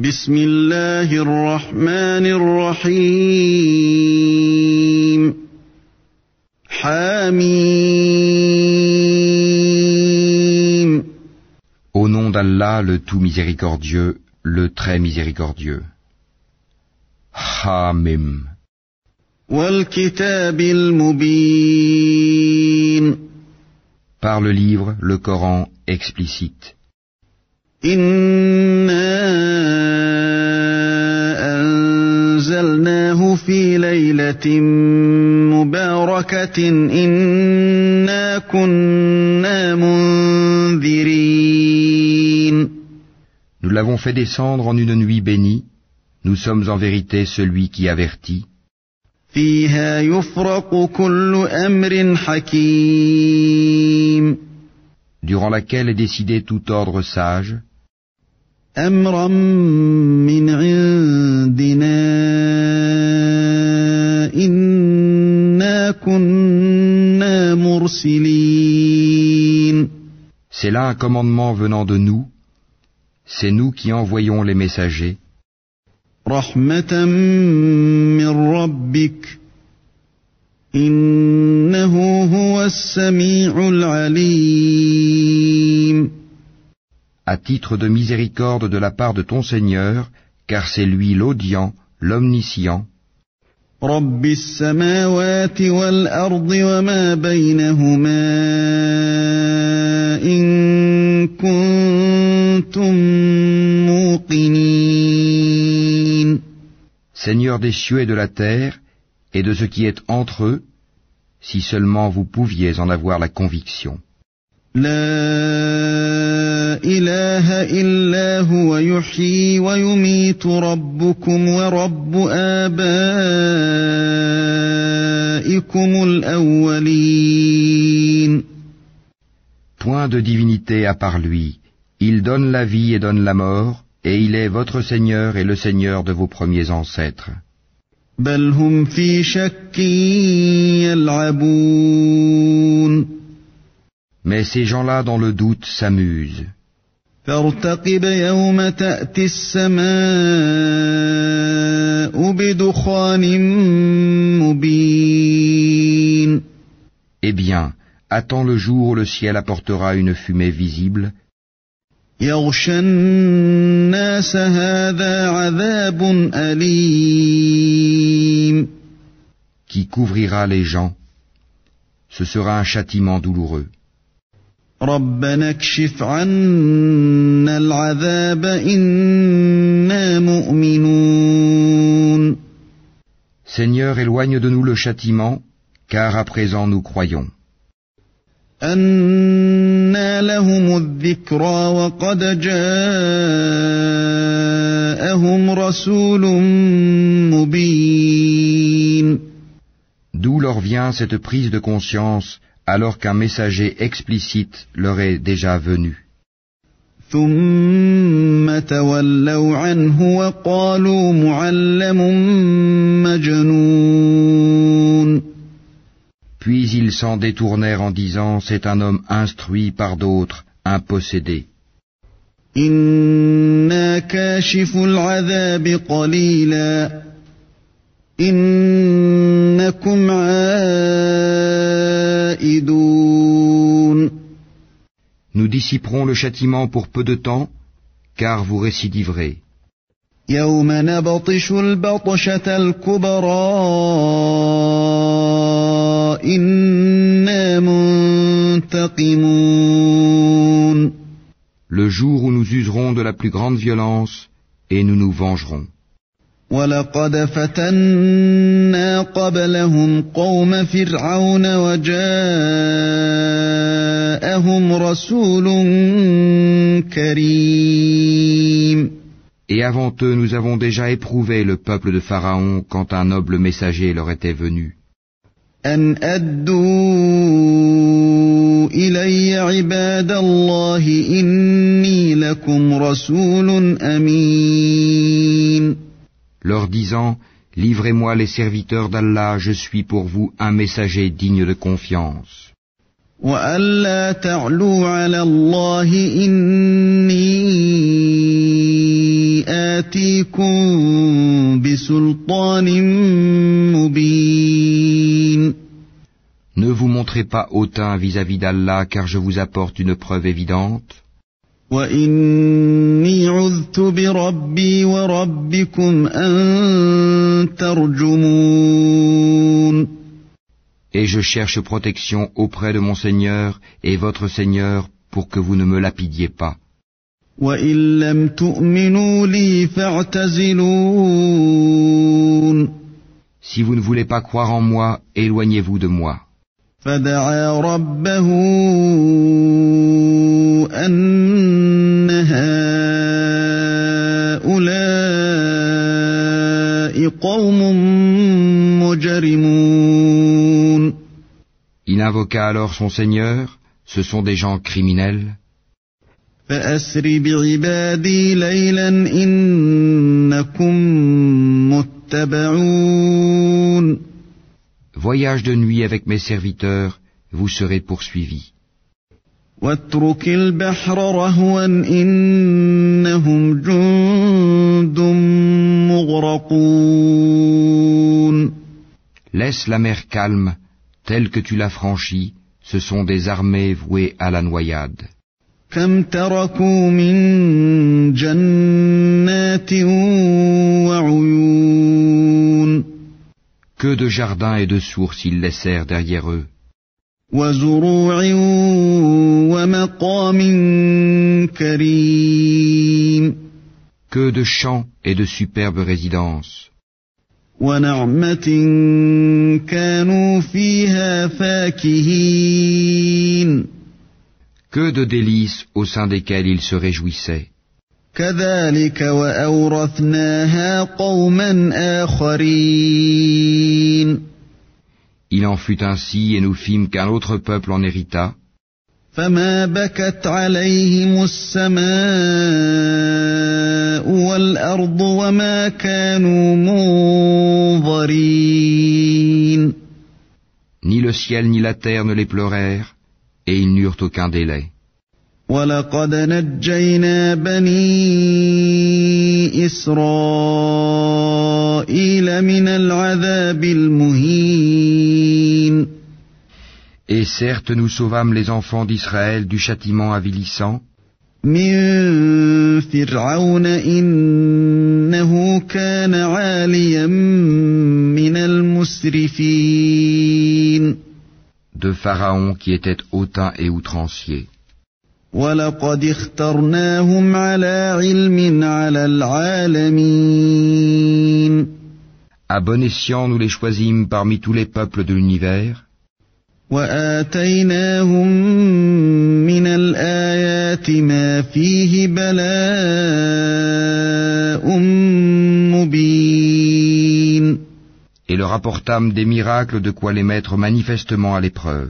بسم الله الرحمن الرحيم حميم. Au nom d'Allah, le tout miséricordieux, le très miséricordieux. Hamim. والكتاب المبين. Par le livre, le Coran explicite. إنا أنزلناه في ليلة مباركة إنا كنا منذرين. Nous l'avons fait descendre en une nuit bénie. Nous sommes en vérité celui qui avertit. فيها يفرق كل أمر حكيم. Durant laquelle est décidé tout ordre sage. أمرا من عندنا إنا كنا مرسلين. C'est là un commandement venant de nous. C'est nous qui envoyons les messagers. رحمة من ربك إنه هو السميع العليم. À titre de miséricorde de la part de ton Seigneur, car c'est lui l'audient, l'omniscient. رب السماوات والأرض وما بينهما إن كنتم موقنين. Seigneur des cieux et de la terre, et de ce qui est entre eux, si seulement vous pouviez en avoir la conviction. لا إله إلا هو يحيي ويميت ربكم ورب آبائكم الأولين. Point de divinité à part lui. Il donne la vie et donne la mort, et il est votre Seigneur et le Seigneur de vos premiers ancêtres. بل هم في شك يلعبون. Mais ces gens-là dans le doute s'amusent. فارتقب يوم تأتي السماء بدخان مبين. Eh bien, attends le jour où le ciel apportera une fumée visible. يغشى الناس هذا عذاب أليم. Qui couvrira les gens. Ce sera un châtiment douloureux. ربنا اكشف عنا العذاب إنا مؤمنون. Seigneur, éloigne de nous le châtiment, car à présent nous croyons. أنى لهم الذكرى وقد جاءهم رسول مبين. D'où leur vient cette prise de conscience alors qu'un messager explicite leur est déjà venu. ثم تولوا عنه وقالوا معلم مجنون. Puis ils s'en détournèrent en disant, c'est un homme instruit par d'autres, un possédé. إنا كاشف العذاب قليلا إنكم عائدون. Nous dissiperons le châtiment pour peu de temps, car vous récidiverez. يوم نبطش البطشة الكبرى إنا منتقمون. Le jour où nous userons de la plus grande violence, et nous nous vengerons. ولقد فتنا قبلهم قوم فرعون وجاءهم رسول كريم. Et avant eux, nous avons déjà éprouvé le peuple de Pharaon quand un noble messager leur était venu. أن أدوا إلي عباد الله إني لكم رسول أمين. Leur disant, livrez-moi les serviteurs d'Allah, je suis pour vous un messager digne de confiance. وألا تعلوا على الله إني آتيكم بسلطان مبين. Ne vous montrez pas hautain vis-à-vis d'Allah, car je vous apporte une preuve évidente. وإني عذت بربي وربكم أن ترجمون. Et je cherche protection auprès de mon Seigneur et votre Seigneur pour que vous ne me lapidiez pas. وإن لم تؤمنوا لي فاعتزلون. Si vous ne voulez pas croire en moi, éloignez-vous de moi. فدعا ربه أن هؤلاء قوم مجرمون. Il invoqua alors son Seigneur, ce sont des gens criminels. فأسر بعبادي ليلا إنكم متبعون. Voyage de nuit avec mes serviteurs, vous serez poursuivis. واترك البحر رهوا إنهم جند مغرقون. Laisse la mer calme, telle que tu l'as franchie, ce sont des armées vouées à la noyade. كم تركوا من جنات وعيون. Que de jardins et de sources ils laissèrent derrière eux. وزروع ومقام كريم. Que de champs et de superbes résidences. ونعمة كانوا فيها فاكهين. Que de délices au sein desquels ils se réjouissaient. كذلك وأورثناها قوما آخرين. Il en fut ainsi et nous fîmes qu'un autre peuple en hérita. فما بكت عليهم السماء والأرض وما كانوا منظرين. Ni le ciel ni la terre ne les pleurèrent, et ils n'eurent aucun délai. ولقد نجينا بني إسرائيل من العذاب المهين. Et certes nous sauvâmes les enfants d'Israël du châtiment avilissant. من فرعون إنه كان عاليا من المسرفين. De Pharaon qui était hautain et outrancier. وَلَقَدِ اخْتَرْنَاهُمْ عَلَى عِلْمٍ عَلَى الْعَالَمِينَ. À bon escient nous les choisîmes parmi tous les peuples de l'univers. وَآتَيْنَاهُمْ مِنَ الْآيَاتِ مَا فِيهِ بَلَاءٌ مُبِينٌ. Et leur apportâmes des miracles de quoi les mettre manifestement à l'épreuve.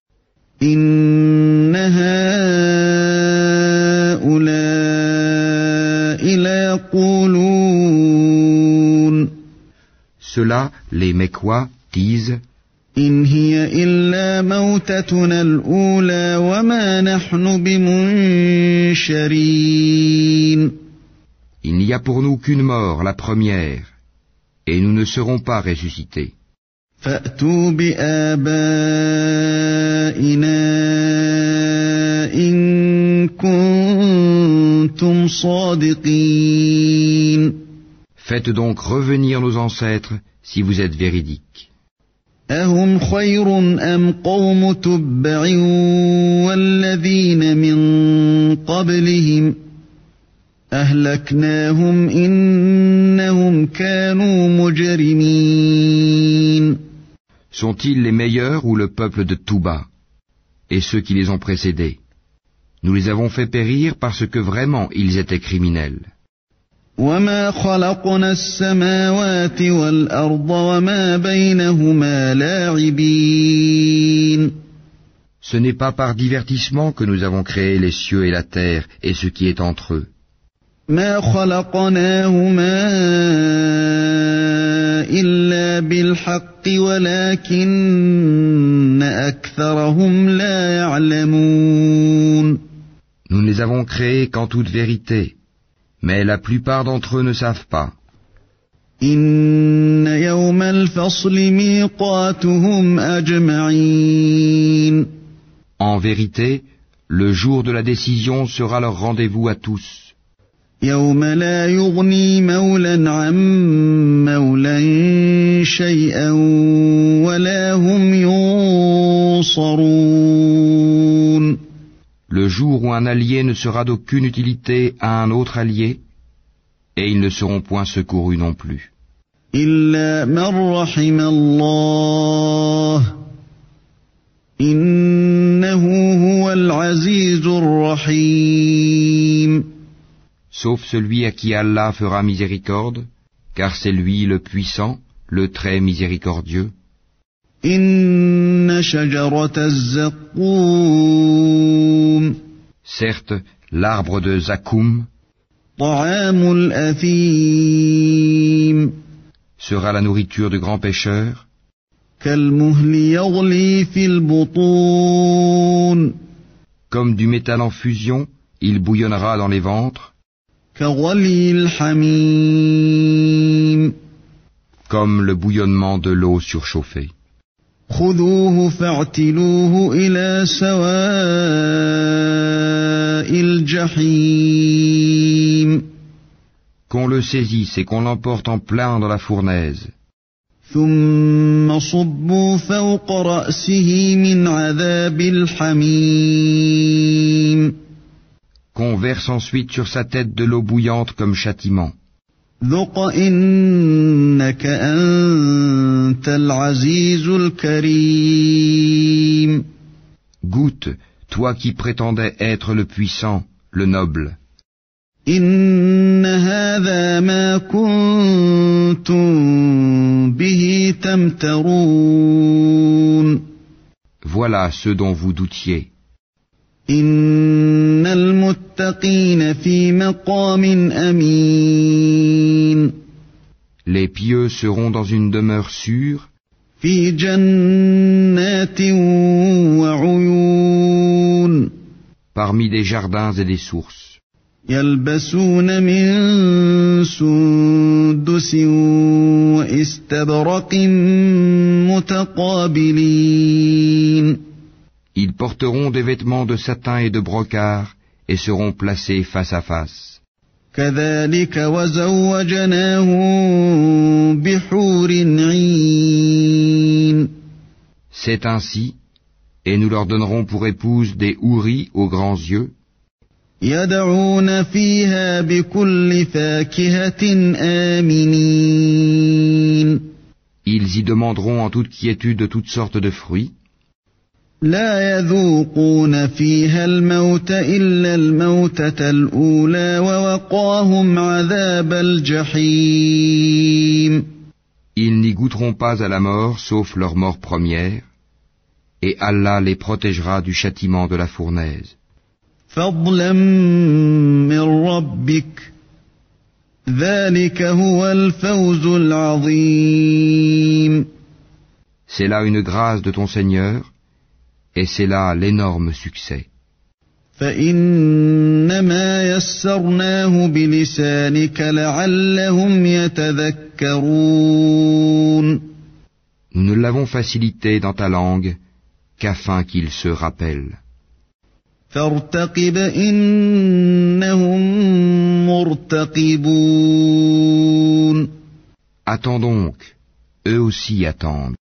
إِنَّ هَؤُلَاءِ لَيَقُولُونَ. Ceux-là, les Mécois, disent: إِنْ هِيَ إِلَّا مَوْتَتُنَا الْأُولَى وَمَا نَحْنُ بِمُنشَرِينَ. Il n'y a pour nous qu'une mort, la première, et nous ne serons pas ressuscités. فَأْتُوا بِآبَائِنَا إِن كُنتُمْ صَادِقِينَ. Faites donc revenir nos ancêtres si vous êtes véridiques. أَهُمْ خَيْرٌ أَمْ قَوْمُ تُبَّعٍ وَالَّذِينَ مِن قَبْلِهِمْ أَهْلَكْنَاهُمْ إِنَّهُمْ كَانُوا مُجْرِمِينَ. Sont-ils les meilleurs ou le peuple de Touba et ceux qui les ont précédés? Nous les avons fait périr parce que vraiment ils étaient criminels. وَمَا خَلَقْنَا السَّمَاوَاتِ وَالْأَرْضَ وَمَا بَيْنَهُمَا لَاعِبِينَ. Ce n'est pas par divertissement que nous avons créé les cieux et la terre et ce qui est entre eux. مَا خَلَقْنَاهُمَا إِلَّا بِالْحَقِّ وَلَكِنَّ أَكْثَرَهُمْ لَا يَعْلَمُونَ. Nous ne les avons créés qu'en toute vérité, Mais la plupart d'entre eux ne savent pas. إن يوم الفصل ميقاتهم أجمعين. En vérité, le jour de la décision sera leur rendez-vous à tous. يوم لا يغني مولى عن مولى شيئا ولا هم ينصرون. Le jour où un allié ne sera d'aucune utilité à un autre allié, et ils ne seront point secourus non plus. إلا من رحم الله إنه هو العزيز الرحيم. Sauf celui à qui Allah fera miséricorde, car c'est lui le puissant, le très miséricordieux. إن شجرة الزقوم. Certes, l'arbre de Zakoum طعام الأثيم. sera la nourriture de grands pécheurs, كالمهل يغلي في البطون. comme du métal en fusion, il bouillonnera dans les ventres, كغلي الحميم. comme le bouillonnement de l'eau surchauffée. خذوه فاعتلوه إلى سواء الجحيم. Qu'on le saisisse et qu'on l'emporte en plein dans la fournaise. ثم صبوا فوق رأسه من عذاب الحميم. Qu'on verse ensuite sur sa tête de l'eau bouillante comme châtiment. ذق إنك أنت العزيز الكريم. Goûte, toi qui prétendais être le puissant, le noble. إن هذا ما كنتم به تمترون. Voilà ceux dont vous doutiez. إن المتقين في مقام أمين. Les pieux seront dans une demeure sûre, في جنات وعيون. parmi des jardins et des sources. يلبسون من سندس واستبرق متقابلين. Ils porteront des vêtements de satin et de brocart et seront placés face à face. كذلك وزوجناهم بحور عين. C'est ainsi, et nous leur donnerons pour épouse des houris aux grands yeux, يدعون فيها بكل فاكهة آمنين. ils y demanderont en toute quiétude de toutes sortes de fruits. لا يذوقون فيها الموت إلا الموتة الأولى ووقاهم عذاب الجحيم. Ils n'y goûteront pas à la mort sauf leur mort première, et Allah les protégera du châtiment de la fournaise. فضلا من ربك ذلك هو الفوز العظيم. C'est là une grâce de ton Seigneur, et c'est là l'énorme succès. فإنما يسرناه بلسانك لعلهم يتذكرون. Nous ne l'avons facilité dans ta langue qu'afin qu'ils se rappellent. فارتقب إنهم مرتقبون. Attends donc, eux aussi attendent.